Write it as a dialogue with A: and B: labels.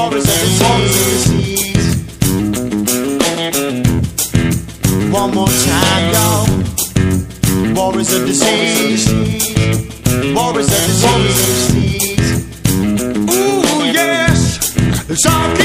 A: War is a disease. One more time, y'all. War is a disease. War is a disease. Ooh, yes. It's all